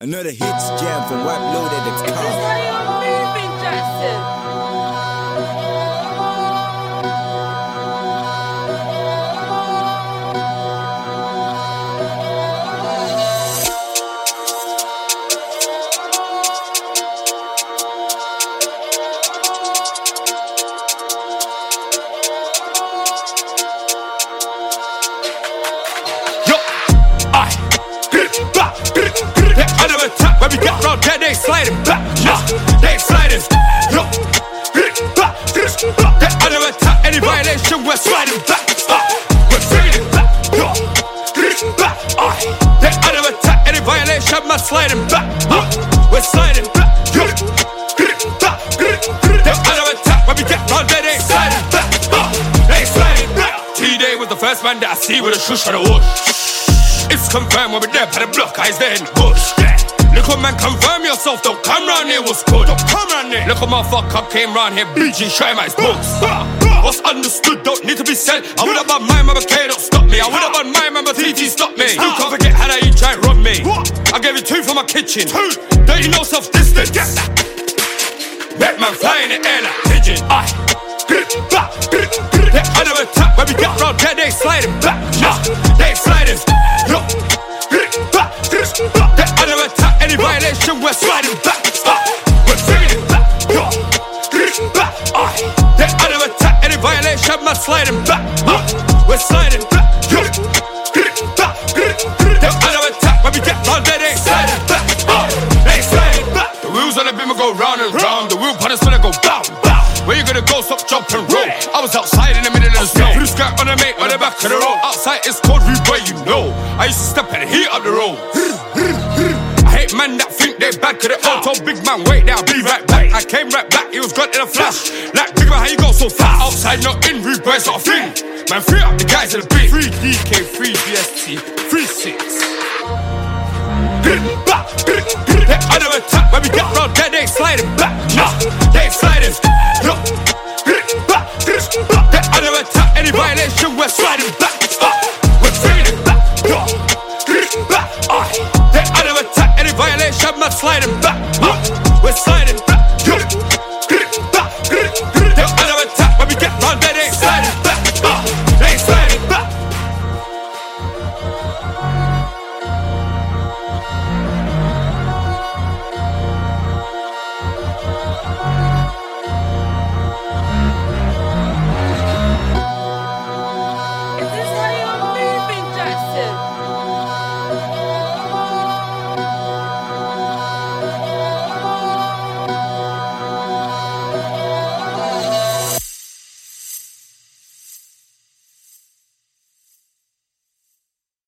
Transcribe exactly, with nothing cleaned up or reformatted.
Another hits jam from White Loaded dot com. How you moving, Jackson? When we get round there, they sliding back. Nah, they sliding. Yo, back. They under attack. Any violation, we're sliding back. Uh, we're bringing it back. Yo, back. Uh, they under attack. Any violation, we're sliding back. Uh, we're sliding back. Yo, back. They under attack. When we get round there, they sliding back. Uh, they sliding back. T-Day was the first man that I see with a shush on the whoosh. It's confirmed when we're there by the block, eyes there in the bush. Little man, confirm yourself, don't come round here, what's good? Don't come round here. Little motherfucker came round here, bleaching, showing my books. What's understood don't need to be said. I would have on my mama K, don't stop me. I would have on my mama T T, stop me. You can't forget how that you try and rob me. I gave you two for my kitchen. Don't you know self-distance? Met man fly in the air like pigeon. Aye. They under attack, when we get round there, they sliding back. Nah, they sliding. Yo, back. They under attack, any violation, we're sliding back. Uh, we're bringing it back. Yo, back. Uh, they under attack, any violation, we're sliding back. Uh, we're sliding back. Yo, back. They under attack, when we get round there, they sliding back. Uh, they sliding back. The wheels on the beam will go round and round. The wheel punners gonna go bow, bow. Where you gonna go, stop, jump and roll. I was outside in the middle of the snow. Blue sky on the mate, on the back of the road. Outside it's cold, read where you know. I used to step and heat up the road. I hate men that think they bad, cause they all told big man, wait there, I'll be right back. I came right back, he was gone in a flash. Like, think about how you go so fast. Outside, not in, rude boys, not a thing. Man, free up the guys in the beat. Free D K, free B S T, free six. Back. They under attack, when we get round there, they sliding back. Nah, they sliding. Yo, back. They under attack, any violation, we're sliding back. Uh, we're bringing it back. Yo, back. Uh, they under attack, any violation, we're sliding back.